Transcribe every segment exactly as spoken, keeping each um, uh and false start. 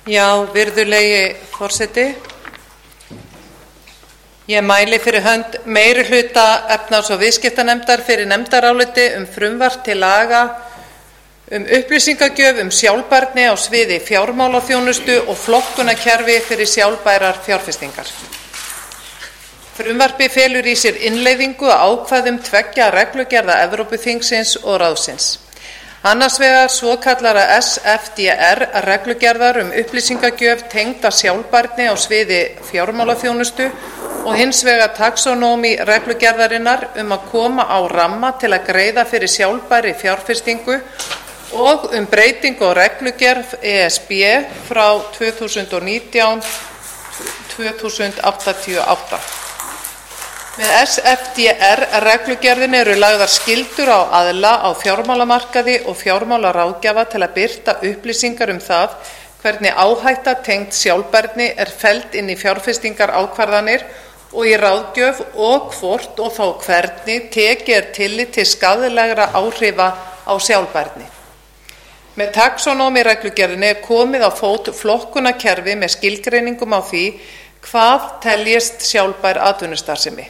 Já, virðulegi forseti. Ég mæli fyrir hönd meirihluta efnahags- og viðskiptanefndar fyrir nefndaráliti um frumvarp til laga um upplýsingagjöf um sjálfbærni á sviði fjármálaþjónustu og flokkunarkerfi fyrir sjálfbærar fjárfestingar. Frumvarpið felur í sér innleiðingu á ákvæðum tveggja reglugerða Evrópuþingsins og ráðsins. Annars vegar svokallara S F D R reglugerðar um upplýsingagjöf tengda sjálfbærni á sviði fjármálaþjónustu og hins vegar taxonómi reglugerðarinnar um að koma á ramma til að greiða fyrir sjálfbærri fjárfestingu og um breytingu á reglugerð E S B frá tvö þúsund og nítján til tvö þúsund áttatíu og átta. Með S F D R reglugerðinni eru lagðar skyldur á aðila á fjármálamarkaði og fjármálaráðgjafa til að birta upplýsingar um það hvernig áhætta tengd sjálfbærni er felld inn í fjárfestingarákvarðanir og í ráðgjöf og hvort og þá hvernig tekið er tillit til skaðlegra áhrifa á sjálfbærni. Með taxonómi reglugerðinni er komið á fót flokkunarkerfi með skilgreiningum á því hvað teljist sjálfbær atvinnustarfsemi.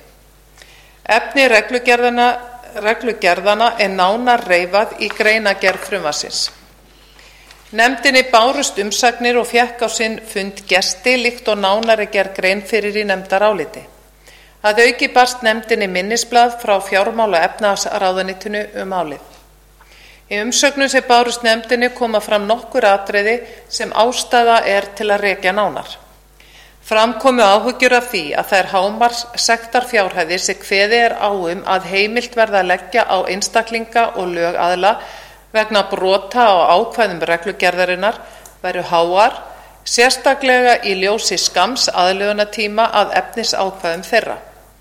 Efni reglugerðana, reglugerðana er nánar reifað í greinargerð frumvarpsins. Nefndinni bárust umsagnir og fékk á sinn fund gesti líkt og nánar er gerð grein fyrir í nefndaráliti. Að auki barst nefndinni minnisblað frá fjármála- og efnahagsráðuneytinu um málið. Í umsögnum sem bárust nefndinni koma fram nokkur atriði sem ástæða er til að rekja nánar. Fram komu áhyggjur af því að þær hámarkssektarfjárhæðir sem kveðið er á um að heimilt verði að leggja á einstaklinga og lögaðila vegna brota á ákvæðum reglugerðarinnar væru háar, sérstaklega í ljósi skamms aðlögunartíma að efnisákvæðum þeirra.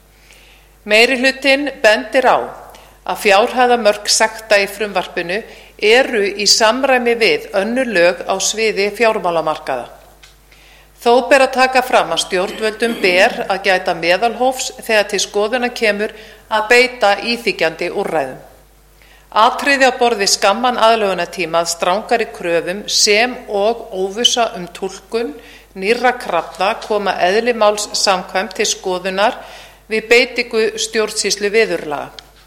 Meirihlutinn bendir á að fjárhæðamörk sekta í frumvarpinu eru í samræmi við önnur lög á sviði fjármálamarkaða. Þó ber að taka fram að stjórnvöldum ber að gæta meðalhófs þegar til skoðunar kemur að beita íþyngjandi úrræðum. Atriði á borði skamman aðlögunartíma að strangari kröfum sem og óvissa um túlkun nýrra krafna koma eðli máls samkvæmt til skoðunar við beitingu stjórnsýslu viðurlaga.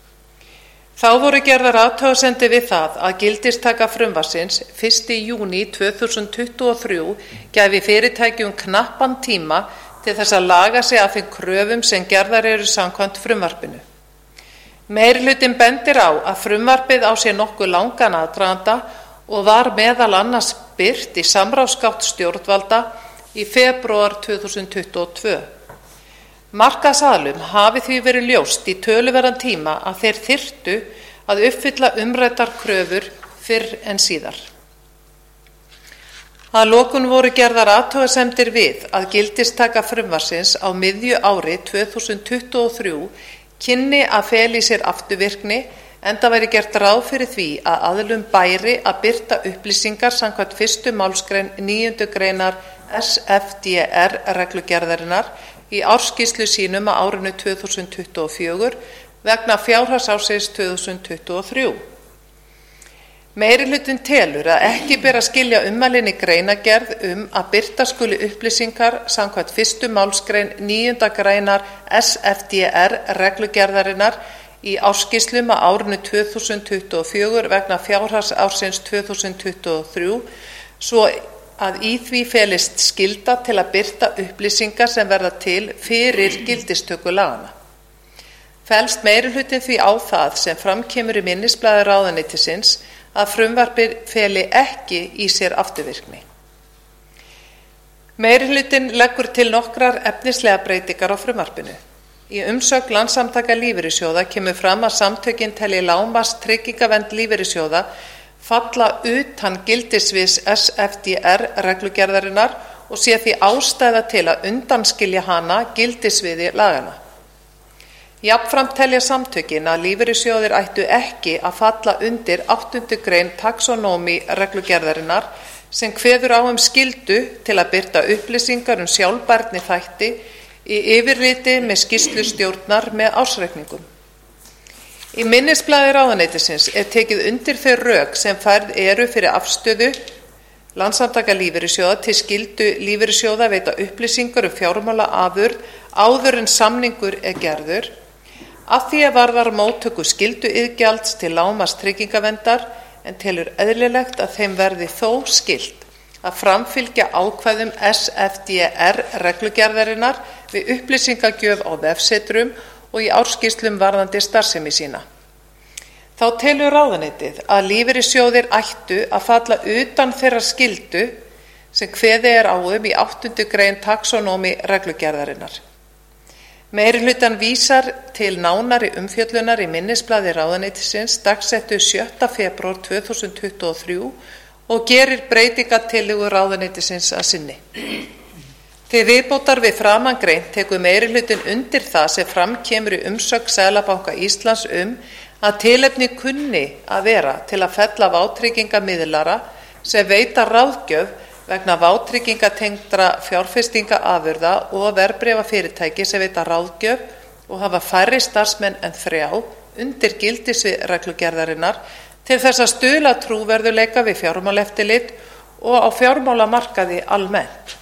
Þá voru gerðar athugasemdir við það að gildistaka frumvarpsins fyrsta júní tvö þúsund tuttugu og þrjú gæfi fyrirtækjum knappan tíma til þess að laga sig að þeim kröfum sem gerðar eru samkvæmt frumvarpinu. Meirihlutinn bendir á að frumvarpið á sér nokkuð langan aðdraganda og var meðal annars birt í samráðsgátt stjórnvalda í febrúar tvö þúsund tuttugu og tvö. Markaðsaðilum hafi því verið ljóst í töluverðan tíma að þeir þyrftu að uppfylla umræddar kröfur fyrr en síðar. Að lokum voru gerðar athugasemdir við að gildistaka frumvarpsins á miðju ári tvö þúsund tuttugu og þrjú kynni að fela í sér afturvirkni enda væri gert ráð fyrir því að aðilum bæri að birta upplýsingar samkvæmt fyrstu málsgrein níundu greinar S F D R reglugerðarinnar í ársskýrslu sínum á árinu tvö þúsund tuttugu og fjögur vegna fjárhagsársins tvö þúsund tuttugu og þrjú. Meirihlutinn telur að ekki ber að skilja ummælin í greinargerð um að birta skuli upplýsingar samkvæmt fyrstu málsgrein níundu greinar S F D R reglugerðarinnar í ársskýrslum á árinu tvö þúsund tuttugu og fjögur vegna fjárhagsársins tvö þúsund tuttugu og þrjú svo að í því felist skylda til að birta upplýsingar sem verða til fyrir gildistöku laganna. Felst meirihlutinn því á það sem fram kemur í minnisblaði ráðuneytisins að frumvarpið feli ekki í sér afturvirkni. Meirihlutinn leggur til nokkrar efnislega breytingar á frumvarpinu. Í umsögn Landssamtaka lífeyrissjóða kemur fram að samtökin telji lágmarks tryggingavernd lífeyrissjóða falla utan gildissviðs S F D R reglugerðarinnar og sé því ástæða til að undanskilja hana gildissviði laganna. Jafnframt telja samtökin að lífeyrissjóðir ættu ekki að falla undir áttundu grein taxonómi reglugerðarinnar sem kveður á um skyldu til að birta upplýsingar um sjálfbærni þætti í yfirriti með skýrslustjórnar með ársreikningum. Í minnisblaði ráðuneytisins er tekið undir þau rök sem færð eru fyrir afstöðu Landssamtaka lífeyrissjóða til skyldu lífeyrissjóða að veita upplýsingar um fjármálaafurð áður en samningur er gerður, að því að varðar móttöku skylduiðgjalds til lágmarks tryggingaverndar, en telur eðlilegt að þeim verði þó skylt að framfylgja ákvæðum S F D R reglugerðarinnar við upplýsingagjöf á vefsetrum og í ársskýrslum varðandi starfsemi sína. Þá telur ráðuneytið að lífeyrissjóðir ættu að falla utan þeirrar skyldu sem kveðið er á um í áttundu grein taxonómi reglugerðarinnar. Meirihlutann vísar til nánari umfjöllunar í minnisblaði ráðuneytisins dagsettu sjötta febrúar tvö þúsund tuttugu og þrjú og gerir breytingartillögu ráðuneytisins að sinni. Til viðbótar við framangreint tekur meirihlutinn undir það sem fram kemur í umsögn Seðlabanka Íslands um að tilefni kunni að vera til að fella vátryggingamiðlara sem veita ráðgjöf vegna vátryggingatengdra fjárfestingaafurða og verðbréfafyrirtæki sem veita ráðgjöf og hafa færri starfsmenn en þrjá undir gildissvið reglugerðarinnar til þess að stuðla að trúverðugleika við fjármálaeftirlit og á fjármálamarkaði almennt.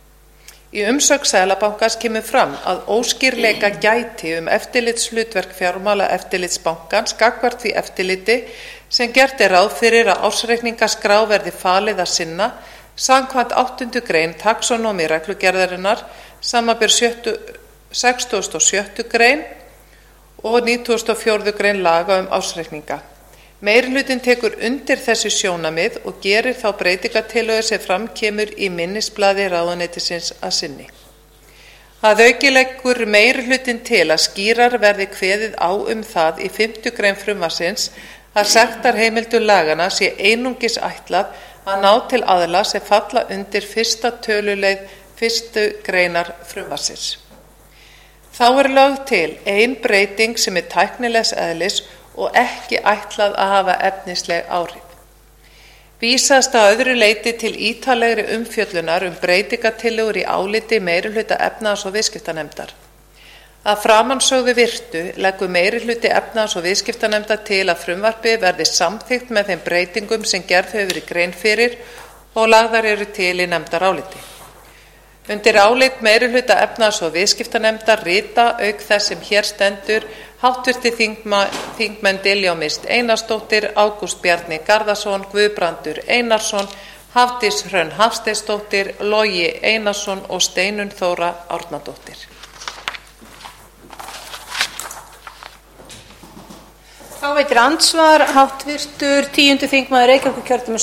Í umsögn Seðlabankans kemur fram að óskýrleika gæti um eftirlitshlutverk Fjármálaeftirlitsbankans gagnvart því eftirliti sem gert er ráð fyrir að ársreikningaskrá verði falið að sinna samkvæmt áttundu grein taxonómi reglugerðarinnar, samanber sextugustu og sjöttu grein og nítugasta og fjórðu grein laga um ársreikninga. Meirihlutinn tekur undir þessi sjónarmið og gerir þá breytingartillögu sem fram kemur í minnisblaði ráðuneytisins að sinni. Að auki leggur meirihlutinn til að skýrar verði kveðið á um það í fimmtu grein frumvarpsins að sektarheimildum laganna sé einungis ætlað að ná til aðila sem falla undir fyrsta töluleið fyrstu greinar frumvarpsins. Þá er lögð til ein breyting sem er tæknilegs eðlis og ekki ætlað að hafa efnisleg áhrif. Vísast að öðru leyti til ítarlegri umfjöllunar um breytingartillögur í áliti meirihluta efnahags- og viðskiptanefndar. Að framansögðu virtu leggur meirihluti efnahags- og viðskiptanefndar til að frumvarpið verði samþykkt með þeim breytingum sem gerð hefur verið grein fyrir og lagðar eru til í nefndaráliti. Undir álit meirihluta efnahags- og viðskiptanefndar rita auk þess sem hér stendur háttvirtir þingmenn Diljá Mist Einarsdóttir, Ágúst Bjarni Garðarsson, Guðbrandur Einarsson, Hafdís Hrönn Hafsteinsdóttir, Logi Einarsson og Steinunn Þóra Árnadóttir. Þá veitir andsvar háttvirtur tíundi þingmaður Reykjavíkurkjördæmis